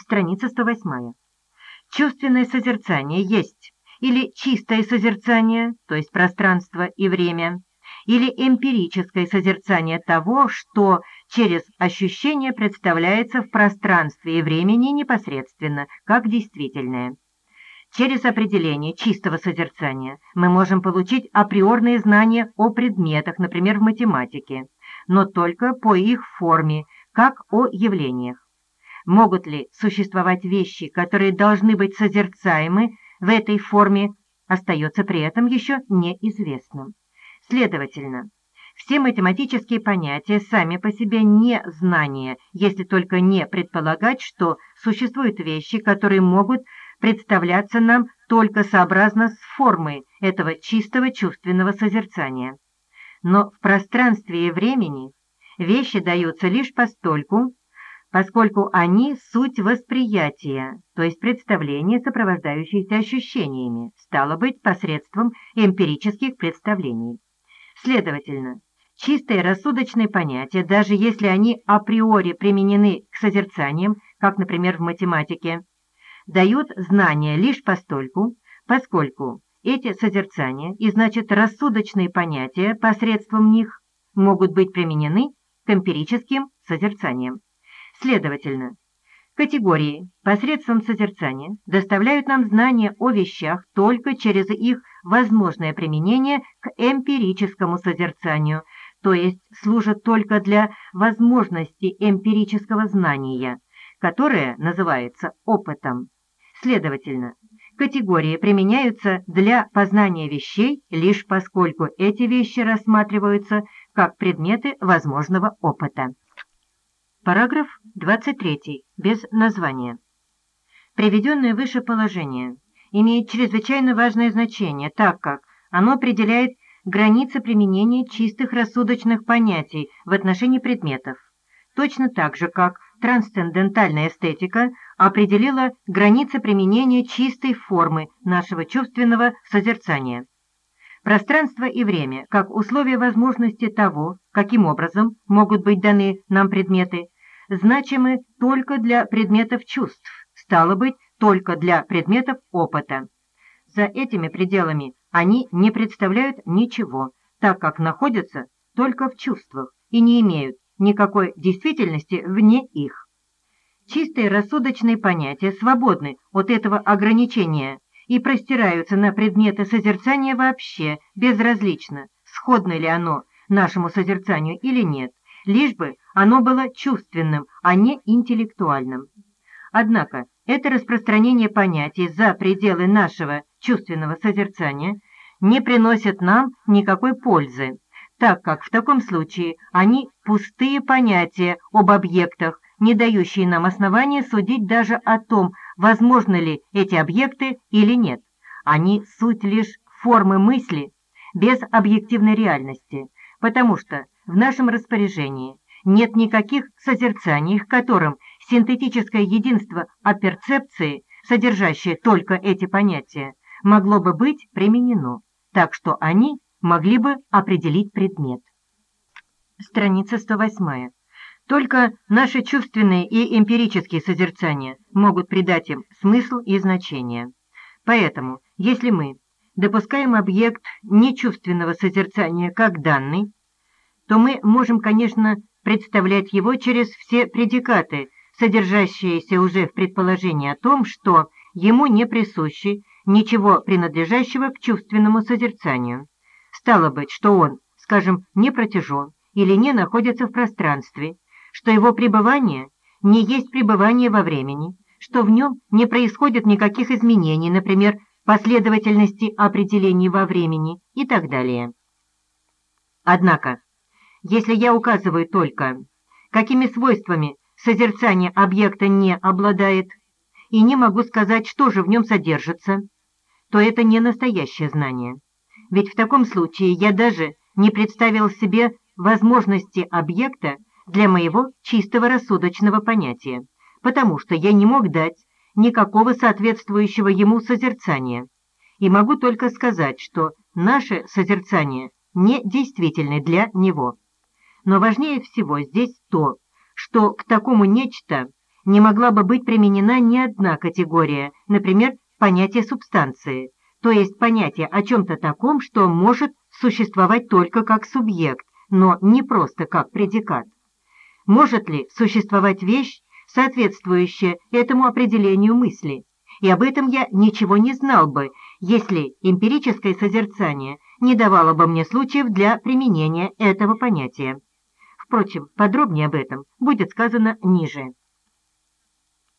Страница 108. Чувственное созерцание есть или чистое созерцание, то есть пространство и время, или эмпирическое созерцание того, что через ощущение представляется в пространстве и времени непосредственно, как действительное. Через определение чистого созерцания мы можем получить априорные знания о предметах, например, в математике, но только по их форме, как о явлениях. Могут ли существовать вещи, которые должны быть созерцаемы в этой форме, остается при этом еще неизвестным. Следовательно, все математические понятия сами по себе не знания, если только не предполагать, что существуют вещи, которые могут представляться нам только сообразно с формой этого чистого чувственного созерцания. Но в пространстве и времени вещи даются лишь постольку, поскольку они суть восприятия, то есть представления, сопровождающиеся ощущениями, стало быть, посредством эмпирических представлений. Следовательно, чистые рассудочные понятия, даже если они априори применены к созерцаниям, как, например, в математике, дают знания лишь постольку, поскольку эти созерцания, и значит рассудочные понятия посредством них, могут быть применены к эмпирическим созерцаниям. Следовательно, категории посредством созерцания доставляют нам знания о вещах только через их возможное применение к эмпирическому созерцанию, то есть служат только для возможности эмпирического знания, которое называется опытом. Следовательно, категории применяются для познания вещей лишь поскольку эти вещи рассматриваются как предметы возможного опыта. Параграф 23. Без названия. Приведенное выше положение имеет чрезвычайно важное значение, так как оно определяет границы применения чистых рассудочных понятий в отношении предметов, точно так же, как трансцендентальная эстетика определила границы применения чистой формы нашего чувственного созерцания. Пространство и время, как условия возможности того, каким образом могут быть даны нам предметы, значимы только для предметов чувств, стало быть, только для предметов опыта. За этими пределами они не представляют ничего, так как находятся только в чувствах и не имеют никакой действительности вне их. Чистые рассудочные понятия свободны от этого ограничения и простираются на предметы созерцания вообще, безразлично, сходно ли оно нашему созерцанию или нет, лишь бы оно было чувственным, а не интеллектуальным. Однако это распространение понятий за пределы нашего чувственного созерцания не приносит нам никакой пользы, так как в таком случае они пустые понятия об объектах, не дающие нам основания судить даже о том, возможны ли эти объекты или нет. Они суть лишь формы мысли без объективной реальности, потому что в нашем распоряжении нет никаких созерцаний, к которым синтетическое единство апперцепции, содержащее только эти понятия, могло бы быть применено, так что они могли бы определить предмет. Страница 108. Только наши чувственные и эмпирические созерцания могут придать им смысл и значение. Поэтому, если мы допускаем объект нечувственного созерцания как данный, то мы можем, конечно, представлять его через все предикаты, содержащиеся уже в предположении о том, что ему не присущи ничего принадлежащего к чувственному созерцанию. Стало быть, что он, скажем, не протяжен или не находится в пространстве, что его пребывание не есть пребывание во времени, что в нем не происходит никаких изменений, например, последовательности определений во времени и так далее. Однако, если я указываю только, какими свойствами созерцание объекта не обладает, и не могу сказать, что же в нем содержится, то это не настоящее знание. Ведь в таком случае я даже не представил себе возможности объекта для моего чистого рассудочного понятия, потому что я не мог дать никакого соответствующего ему созерцания, и могу только сказать, что наше созерцание не действительны для него. Но важнее всего здесь то, что к такому нечто не могла бы быть применена ни одна категория, например, понятие субстанции, то есть понятие о чем-то таком, что может существовать только как субъект, но не просто как предикат. Может ли существовать вещь, соответствующая этому определению мысли? И об этом я ничего не знал бы, если эмпирическое созерцание не давало бы мне случаев для применения этого понятия. Впрочем, подробнее об этом будет сказано ниже.